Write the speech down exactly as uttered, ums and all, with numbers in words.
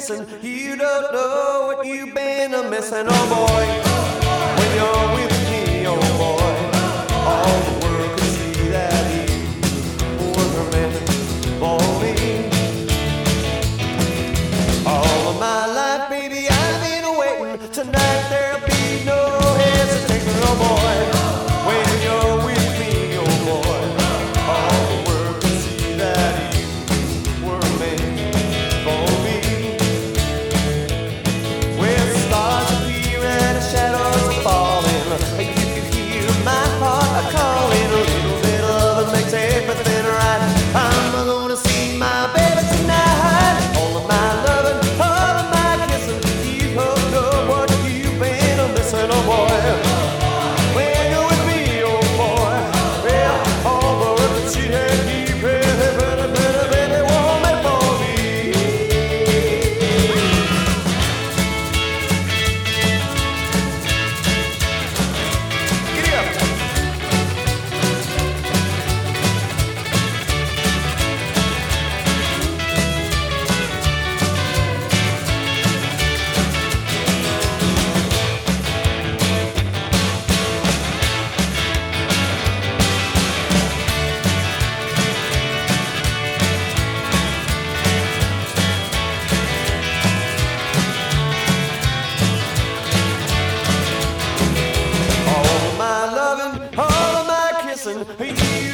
kissing. You don't know what you've been a missing, oh boy. When you're with me, oh boy, all the world can see that you were meant for me. All of my life, baby, I've been waiting. Tonight there'll be no hesitation, oh boy. When you're with me, oh boy, all the world can see that you were meant for me. Where the stars appear and the shadows are falling, you can hear my heart calling. A little bit of love makes everything right. I'm gonna see my baby tonight. All of my loving, all of my kissing. You don't know what you've been a missing, oh boy. When you're with me, oh boy, yeah, all the world can see that you pretty, pretty, pretty, pretty woman for me. Giddy up. All of my loving, all of my kissing, you